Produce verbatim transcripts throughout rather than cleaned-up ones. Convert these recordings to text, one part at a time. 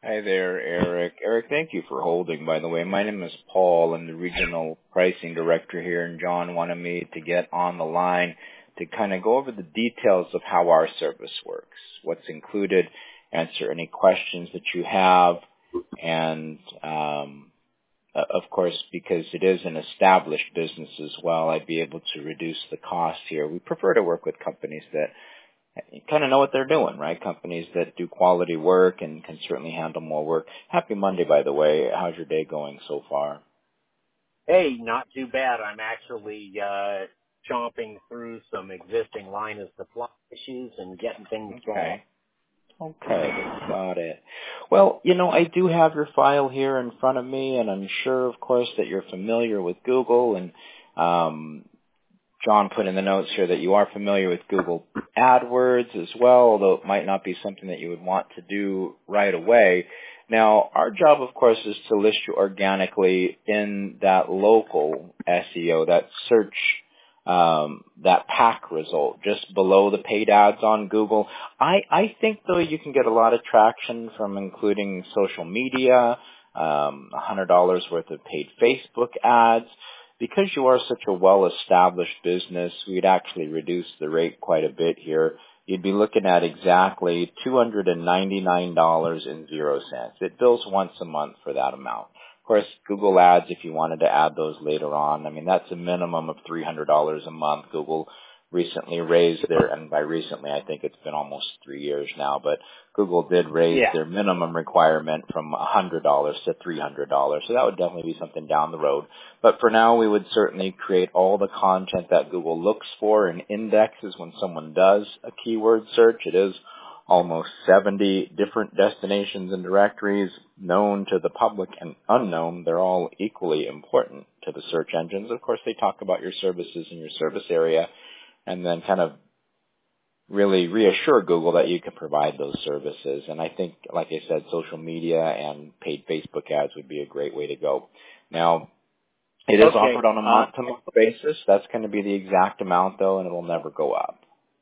Hi there, Eric. Eric, thank you for holding, by the way. My name is Paul. I'm the Regional Pricing Director here, and John wanted me to get on the line to kind of go over the details of how our service works, what's included, answer any questions that you have, and um, of course, because it is an established business as well, I'd be able to reduce the cost here. We prefer to work with companies that kind of know what they're doing, right? Companies that do quality work and can certainly handle more work. Happy Monday, by the way. How's your day going so far? Hey, not too bad. I'm actually uh, chomping through some existing line of supply issues and getting things Okay. going. Okay, got it. Well, you know, I do have your file here in front of me, and I'm sure, of course, that you're familiar with Google, and um, John put in the notes here that you are familiar with Google AdWords as well, although it might not be something that you would want to do right away. Now, our job, of course, is to list you organically in that local S E O, that search, um, that pack result, just below the paid ads on Google. I, I think, though, you can get a lot of traction from including social media, um, one hundred dollars worth of paid Facebook ads. Because you are such a well-established business, we'd actually reduce the rate quite a bit here. You'd be looking at exactly two hundred ninety-nine dollars and zero cents. It bills once a month for that amount. Of course, Google Ads, if you wanted to add those later on, I mean, that's a minimum of three hundred dollars a month. Google recently raised their, and by recently, I think it's been almost three years now, but Google did raise Yeah. their minimum requirement from one hundred dollars to three hundred dollars. So that would definitely be something down the road. But for now, we would certainly create all the content that Google looks for and indexes when someone does a keyword search. It is almost seventy different destinations and directories known to the public and unknown. They're all equally important to the search engines. Of course, they talk about your services in your service area and then kind of really reassure Google that you can provide those services. And I think, like I said, social media and paid Facebook ads would be a great way to go. Now, it is Okay. offered on a Uh, month-to-month basis. That's going to be the exact amount, though, and it will never go up.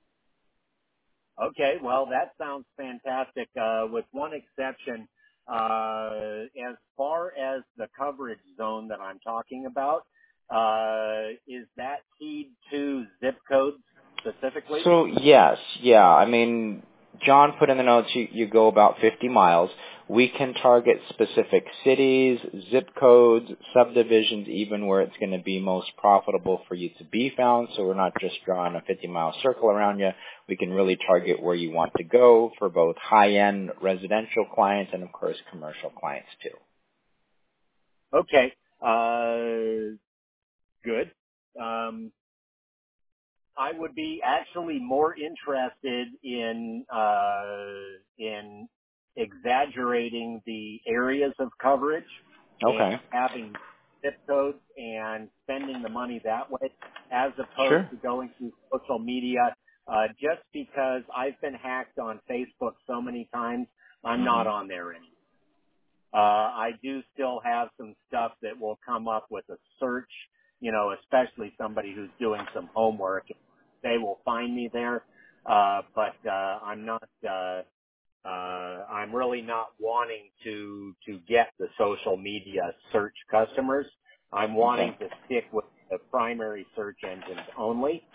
okay, well, that sounds fantastic, uh, with one exception. Uh, as far as the coverage zone that I'm talking about, uh, is that keyed to zip codes specifically? So, yes, yeah. I mean, John put in the notes you, you go about fifty miles. We can target specific cities, zip codes, subdivisions, even where it's going to be most profitable for you to be found. So we're not just drawing a fifty-mile circle around you. We can really target where you want to go for both high-end residential clients and, of course, commercial clients, too. Okay, uh, good. Um, I would be actually more interested in uh, in exaggerating the areas of coverage and Okay. having zip codes and spending the money that way, as opposed Sure. to going through social media. Uh, just because I've been hacked on Facebook so many times, I'm not Mm-hmm. on there anymore. Uh, I do still have some stuff that will come up with a search, you know, especially somebody who's doing some homework. They will find me there. Uh, but, uh, I'm not, uh, uh, I'm really not wanting to, to get the social media search customers. I'm wanting Okay. to stick with the primary search engines only.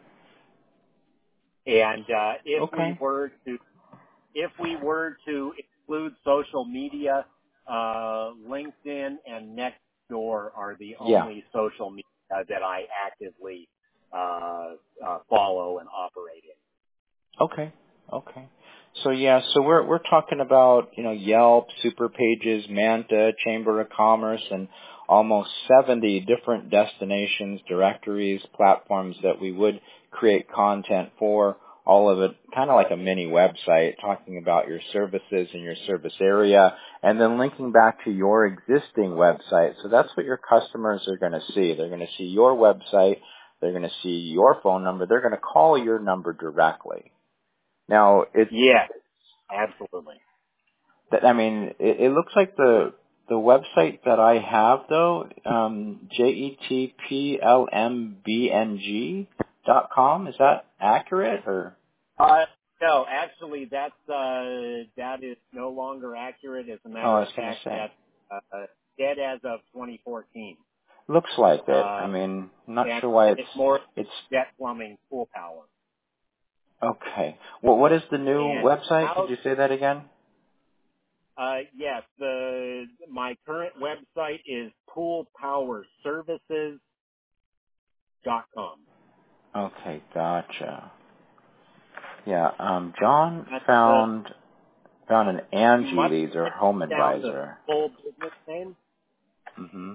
And, uh, if we Okay. were to if we were to exclude social media, uh, LinkedIn and Nextdoor are the Yeah. only social media that I actively uh, uh, follow and operate in. Okay. Okay. So yeah, so we're we're talking about, you know, Yelp, Super Pages, Manta, Chamber of Commerce, and almost seventy different destinations, directories, platforms that we would create content for. All of it kind of like a mini website talking about your services in your service area and then linking back to your existing website. So that's what your customers are going to see. They're going to see your website. They're going to see your phone number. They're going to call your number directly. Now, it, Yes, absolutely. that- I mean, it, it looks like the the website that I have though, um, J E T P L M B N G dot com. Is that accurate or? Uh, No, actually, that's uh, that is no longer accurate. As a matter Oh, I of was going to fact, say. that's uh, dead as of twenty fourteen. Looks like it. Uh, I mean, not and sure why it's, it's more it's, jet plumbing pool power. okay. Well, what is the new And website? Could how? you say that again? Uh, yes, the my current website is pool power services dot com. Okay, gotcha. Yeah, um, John That's the found, found an you Angie must Leads or put Home down the Advisor. full business name. hmm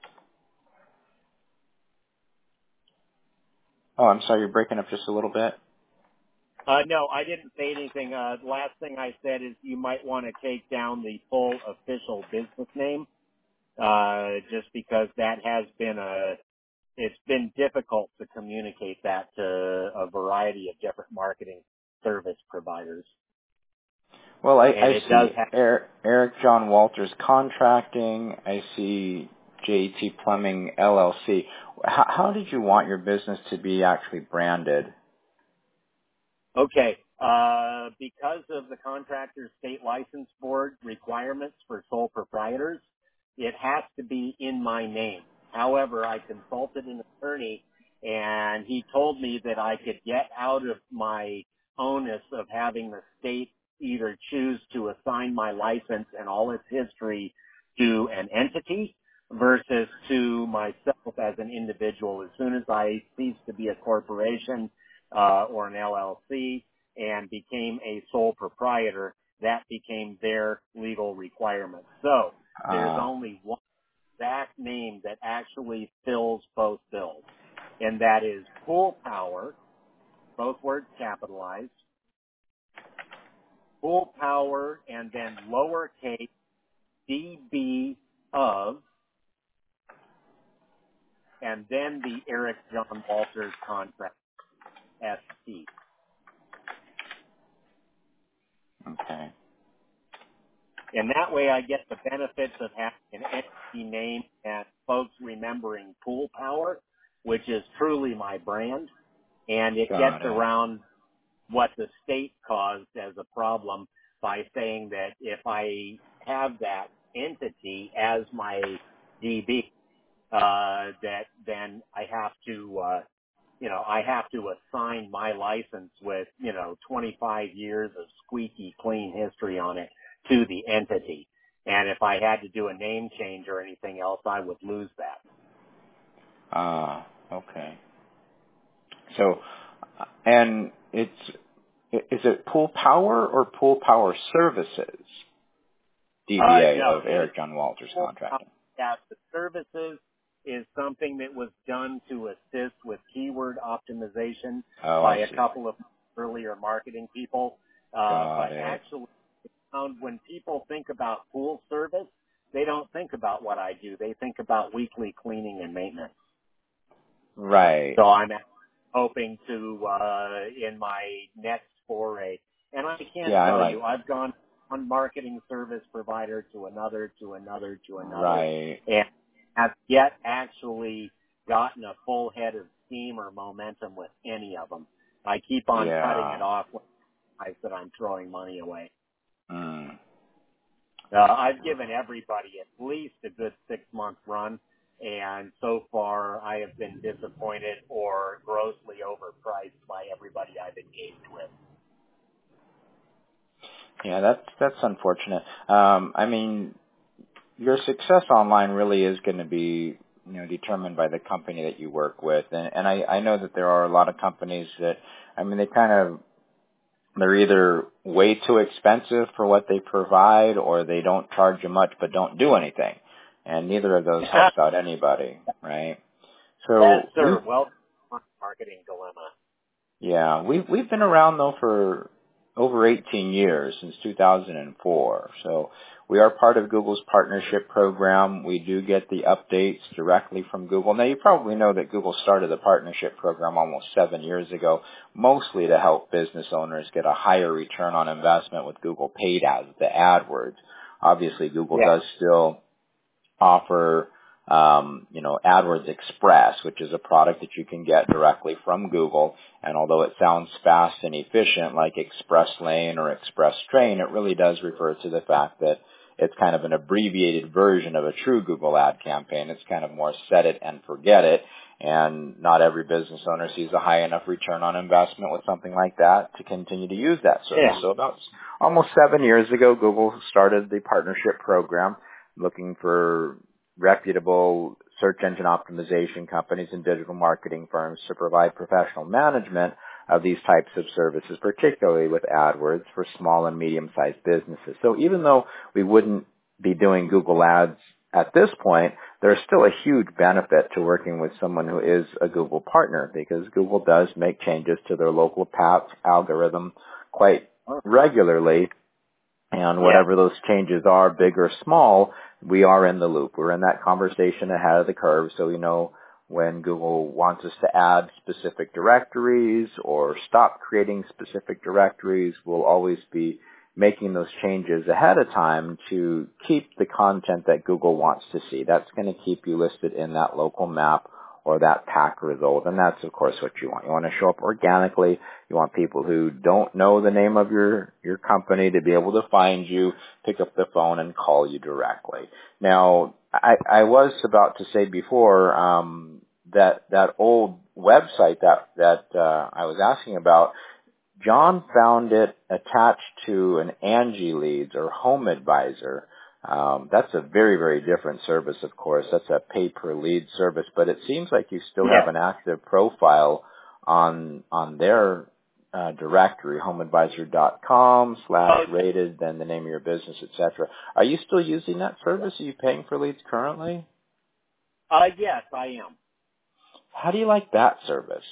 Oh, I'm sorry, you're breaking up just a little bit. Uh, no, I didn't say anything. Uh, the last thing I said is you might want to take down the full official business name, uh, just because that has been a, it's been difficult to communicate that to a variety of different marketing service providers. Well, I, And I it does see have, Eric, Eric John Walters Contracting. I see J T Plumbing L L C. How, how did you want your business to be actually branded? okay, uh, because of the Contractors State License Board requirements for sole proprietors, it has to be in my name. However, I consulted an attorney and he told me that I could get out of my onus of having the state either choose to assign my license and all its history to an entity versus to myself as an individual. As soon as I cease to be a corporation, uh, or an L L C and became a sole proprietor, that became their legal requirement. So there's Uh, only one exact name that actually fills both bills, and that is Pool Power, both words capitalized, Pool Power, and then lowercase D B of, and then the Eric John Walters contract, S T. okay. And that way I get the benefits of having an entity name and folks remembering Pool Power, which is truly my brand. And it gets Got it. around what the state caused as a problem by saying that if I have that entity as my D B, uh, that then I have to, uh, you know, I have to assign my license with, you know, twenty-five years of squeaky clean history on it to the entity. And if I had to do a name change or anything else, I would lose that. Ah, okay. So, and it's, is it Pool Power or Pool Power Services? Uh, D B A no, of it is, Eric John Walters Contracting. yeah, the services is something that was done to assist with keyword optimization Oh, by I a see. couple of earlier marketing people. Uh, but Got it. actually, found when people think about pool service, they don't think about what I do. They think about weekly cleaning and maintenance. Right. So I'm hoping to, uh, in my next foray, and I can't Yeah, I tell like, you, I've gone one marketing service provider to another, to another, to another, right. and have yet actually gotten a full head of steam or momentum with any of them. I keep on cutting Yeah. it off when I said I'm throwing money away. Mm. Uh, I've given everybody at least a good six month run, and so far I have been disappointed or grossly overpriced by everybody I've engaged with. Yeah, that's, that's unfortunate. Um, I mean, your success online really is going to be, you know, determined by the company that you work with. And, and I, I know that there are a lot of companies that, I mean, they kind of, they're either way too expensive for what they provide or they don't charge you much but don't do anything. And neither of those helps out anybody, right? Yes, So we, sir. Well, marketing dilemma. yeah, we've, we've been around though for over eighteen years, since two thousand four. So we are part of Google's partnership program. We do get the updates directly from Google. Now you probably know that Google started the partnership program almost seven years ago, mostly to help business owners get a higher return on investment with Google Paid Ads, the AdWords. Obviously Google Yeah. does still offer um, you know, AdWords Express, which is a product that you can get directly from Google. And although it sounds fast and efficient like Express Lane or Express Train, it really does refer to the fact that it's kind of an abbreviated version of a true Google ad campaign. It's kind of more set it and forget it. And not every business owner sees a high enough return on investment with something like that to continue to use that service. Yeah. So about almost seven years ago, Google started the partnership program looking for reputable search engine optimization companies and digital marketing firms to provide professional management of these types of services, particularly with AdWords for small and medium-sized businesses. So even though we wouldn't be doing Google Ads at this point, there's still a huge benefit to working with someone who is a Google partner, because Google does make changes to their local path algorithm quite regularly. And whatever those changes are, big or small, we are in the loop. We're in that conversation ahead of the curve, so we know when Google wants us to add specific directories or stop creating specific directories. We'll always be making those changes ahead of time to keep the content that Google wants to see. That's going to keep you listed in that local map or that pack result. And that's, of course, what you want. You want to show up organically. You want people who don't know the name of your, your company to be able to find you, pick up the phone, and call you directly. Now, I, I was about to say before um, that that old website that, that uh, I was asking about, John found it attached to an Angie Leads or Home Advisor. Um, that's a very, very different service, of course. That's a pay-per-lead service, but it seems like you still Yeah. have an active profile on on their uh, directory, homeadvisor.com slash rated, then the name of your business, et cetera. Are you still using that service? Are you paying for leads currently? Uh, yes, I am. How do you like that service?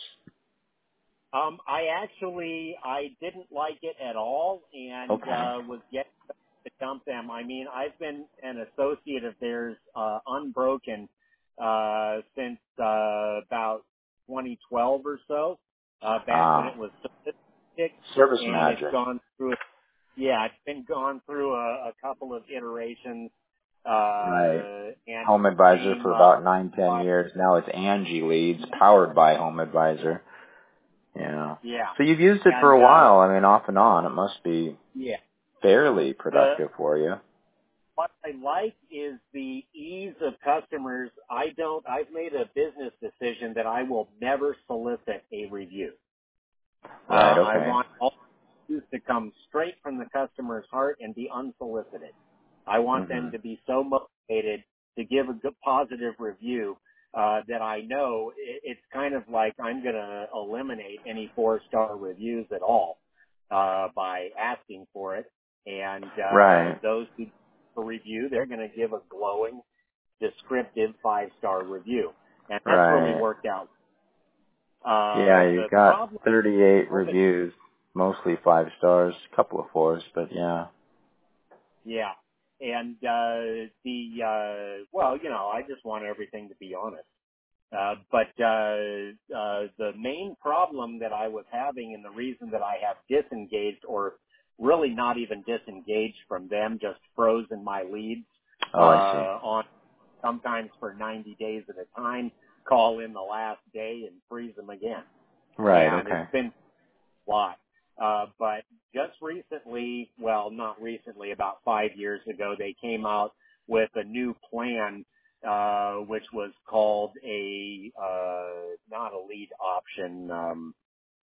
Um, I actually, I didn't like it at all, and Okay. uh, was getting to dump them. I mean, I've been an associate of theirs, uh, unbroken, uh, since uh, about twenty twelve or so, uh, back when Ah, it was Service Service and Magic. it's gone through. Yeah, it's been gone through a, a couple of iterations, uh, Right. and Home Advisor became for uh, about nine, ten years. Now it's Angie Leads, powered by Home Advisor. Yeah. yeah, So you've used it for and a uh, while. I mean, off and on. It must be yeah, fairly the productive for you. what I like is the ease of customers. I don't, I've made a business decision that I will never solicit a review. Uh, Right. I Okay. want all reviews to come straight from the customer's heart and be unsolicited. I want them Mhm. to be so motivated to give a good positive review, uh, that I know it, it's kind of like I'm going to eliminate any four-star reviews at all, uh, by asking for it. And, uh, Right. those who a review, they're going to give a glowing, descriptive five-star review. And that's really Right. worked out. Uh, Yeah, you've the got problem, thirty-eight reviews, mostly five stars, a couple of fours, but yeah. yeah. And, uh, the, uh, well, you know, I just want everything to be honest. Uh, but, uh, uh, the main problem that I was having and the reason that I have disengaged or really not even disengaged from them, just frozen my leads, uh, Oh, I see. on sometimes for ninety days at a time, call in the last day and freeze them again. Right. And Okay. it's been a lot. Uh, but just recently, well, not recently, about five years ago, they came out with a new plan, uh, which was called a, uh, not a lead option, um,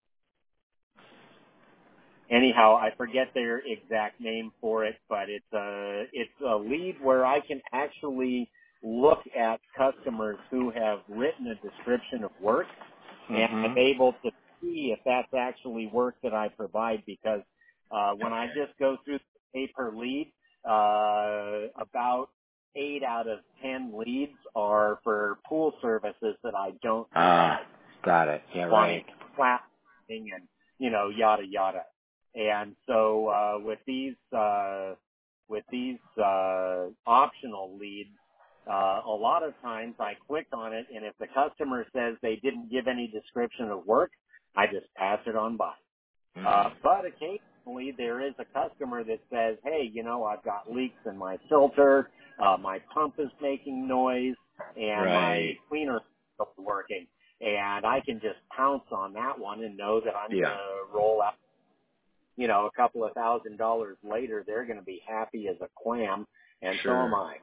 anyhow, I forget their exact name for it, but it's a, it's a lead where I can actually look at customers who have written a description of work, and I'm Mhm. able to see if that's actually work that I provide, because uh, when I just go through the pay per lead, uh, about eight out of ten leads are for pool services that I don't Ah, provide, got it. Yeah. wanting Right. clapping and, you know, yada yada. And so uh, with these uh, with these uh, optional leads, uh, a lot of times I click on it, and if the customer says they didn't give any description of work, I just pass it on by. Uh, Mhm. but occasionally there is a customer that says, hey, you know, I've got leaks in my filter, uh, my pump is making noise, and my Right. cleaner is working. And I can just pounce on that one and know that I'm going Yeah. to roll out, you know, a couple of thousand dollars later. They're going to be happy as a clam, and so am Sure. I.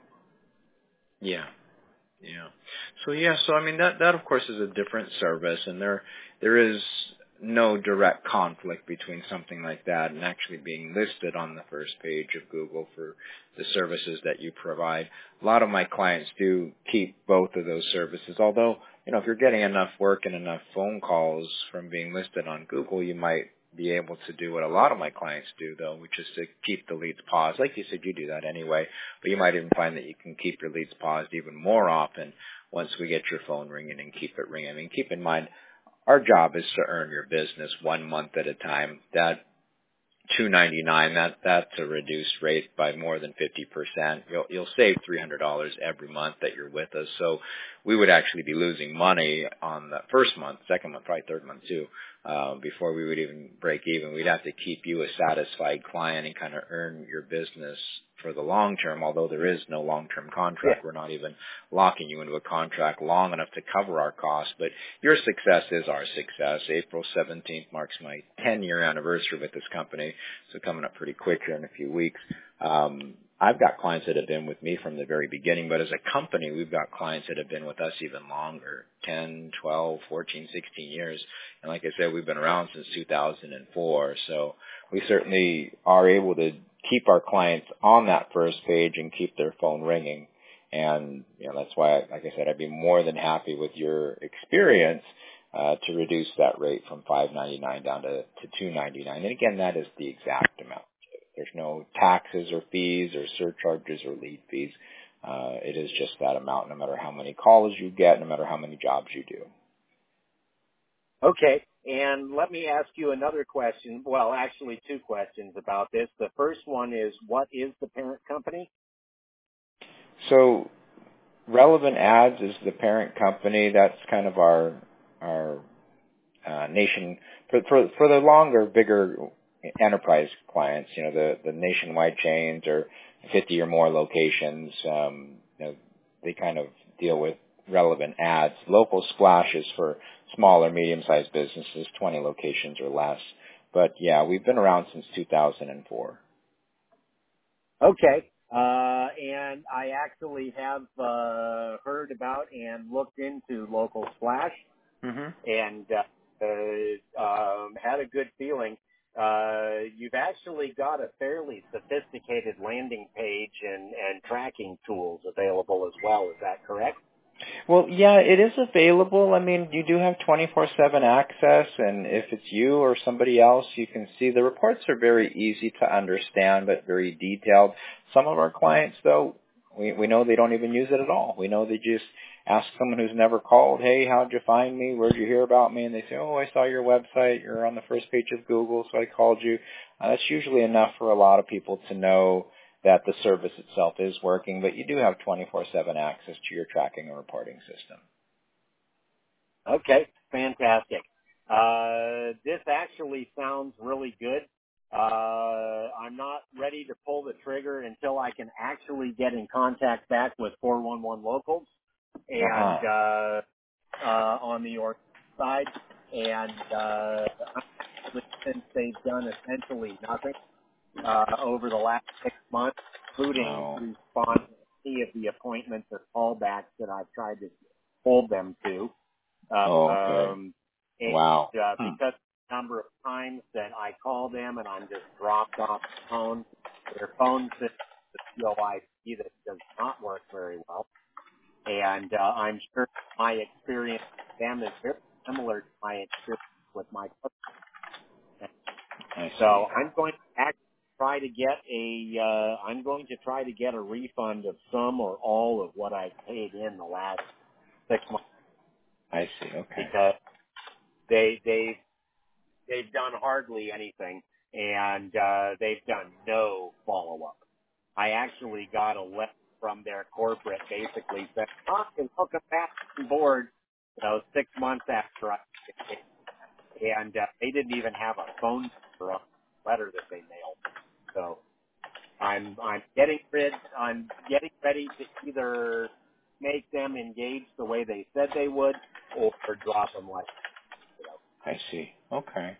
Yeah. Yeah. So yeah, so I mean that that of course is a different service, and there there is no direct conflict between something like that and actually being listed on the first page of Google for the services that you provide. A lot of my clients do keep both of those services, although, you know, if you're getting enough work and enough phone calls from being listed on Google, you might be able to do what a lot of my clients do, though, which is to keep the leads paused. Like you said, you do that anyway, but you might even find that you can keep your leads paused even more often once we get your phone ringing and keep it ringing. I mean, keep in mind, our job is to earn your business one month at a time. That two ninety-nine, that that's a reduced rate by more than fifty percent. You'll you'll save three hundred dollars every month that you're with us. So we would actually be losing money on the first month, second month, probably third month too, uh, before we would even break even. We'd have to keep you a satisfied client and kind of earn your business for the long term, although there is no long-term Yeah. contract. We're not even locking you into a contract long enough to cover our costs, but your success is our success. April seventeenth marks my ten-year anniversary with this company, so coming up pretty quick here in a few weeks. Um, I've got clients that have been with me from the very beginning, but as a company, we've got clients that have been with us even longer, ten, twelve, fourteen, sixteen years. And like I said, we've been around since two thousand four, so we certainly are able to keep our clients on that first page and keep their phone ringing. And, you know, that's why, like I said, I'd be more than happy with your experience uh, to reduce that rate from five ninety-nine down to, to two ninety-nine. And again, that is the exact amount. There's no taxes or fees or surcharges or lead fees. Uh, it is just that amount, no matter how many calls you get, no matter how many jobs you do. Okay. And let me ask you another question. Well, actually two questions about this. The first one is, what is the parent company? So Relevant Ads is the parent company. That's kind of our our uh, nation for, for for the longer, bigger enterprise clients. You know, the the nationwide chains or fifty or more locations. Um, you know, they kind of deal with Relevant Ads. Local Splash is for smaller, medium-sized businesses, twenty locations or less. But yeah, we've been around since two thousand four. Okay. Uh, and I actually have uh, heard about and looked into Local Splash, Mm-hmm. and uh, uh, um, had a good feeling. Uh, you've actually got a fairly sophisticated landing page and, and tracking tools available as well. Is that correct? Well, yeah, it is available. I mean, you do have twenty-four seven access, and if it's you or somebody else, you can see the reports are very easy to understand, but very detailed. Some of our clients, though, we, we know they don't even use it at all. We know they just ask someone who's never called, hey, how'd you find me? Where'd you hear about me? And they say, oh, I saw your website. You're on the first page of Google, so I called you. Uh, that's usually enough for a lot of people to know that the service itself is working, but you do have twenty-four seven access to your tracking and reporting system. Okay, fantastic. Uh, this actually sounds really good. Uh, I'm not ready to pull the trigger until I can actually get in contact back with four one one locals and Uh-huh. uh, uh, on the York side. And uh, since they've done essentially nothing uh, over the last six months, including Oh. respond to any of the appointments or callbacks that I've tried to hold them to. Uh, Oh, okay. um, and Wow. uh, Hmm. because the number of times that I call them and I'm just dropped off the phone, their phone system, the P O I C, that does not work very well. And uh, I'm sure my experience with them is very similar to my experience with my customers. I So see. I'm going to actually try to get a, uh, I'm going to try to get a refund of some or all of what I've paid in the last six months, I see. Okay. because they, they've they've done hardly anything, and uh, they've done no follow-up. I actually got a letter from their corporate basically saying, oh, and welcome back on board, you know, six months after I and uh, they didn't even have a phone number on the letter that they mailed. So I'm I'm getting rid I'm getting ready to either make them engage the way they said they would, or drop them like, you know. I see. Okay.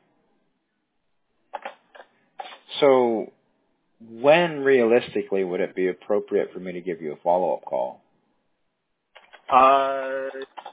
So when realistically would it be appropriate for me to give you a follow-up call? Uh,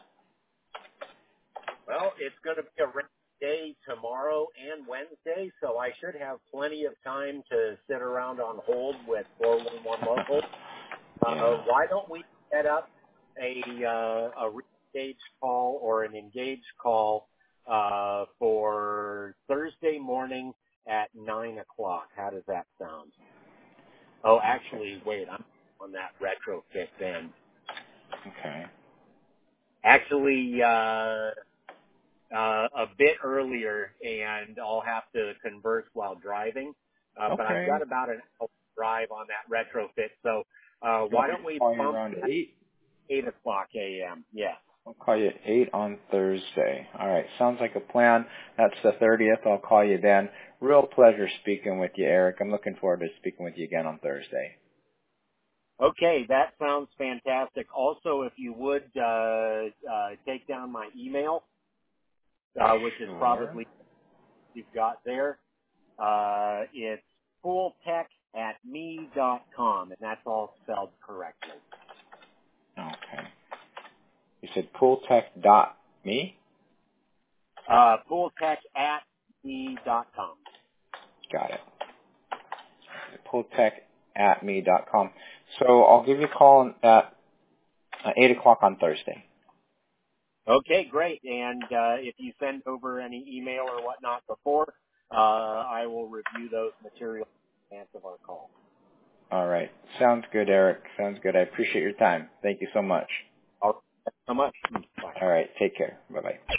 well, it's going to be a rainy day tomorrow and Wednesday, so I should have plenty of time to sit around on hold with four one one Local. Uh, Yeah. why don't we set up a uh, a re-engage call or an engage call uh, for Thursday morning at nine o'clock? How does that sound? Oh, actually, wait, I'm on that retrofit then. Okay. Actually, uh, uh, a bit earlier, and I'll have to converse while driving. Uh, but I've Okay. got about an hour drive on that retrofit, so uh, You why want me don't to we call you bump around that eight? eight o'clock a.m.? Yes. I'll call you at eight on Thursday. All right. Sounds like a plan. That's the thirtieth. I'll call you then. Real pleasure speaking with you, Eric. I'm looking forward to speaking with you again on Thursday. Okay, that sounds fantastic. Also, if you would uh, uh, take down my email, uh, which is Sure. probably you've got there. Uh, it's pooltech at me dot com, and that's all spelled correctly. Okay. You said pooltech dot me? Uh, pooltech at me dot com. Got it. pooltech at me dot com. So I'll give you a call at uh, eight o'clock on Thursday. Okay, great. And uh, if you send over any email or whatnot before, uh, I will review those materials in advance of our call. All right. Sounds good, Eric. Sounds good. I appreciate your time. Thank you so much. All right. Thanks so much. Bye. All right. Take care. Bye-bye.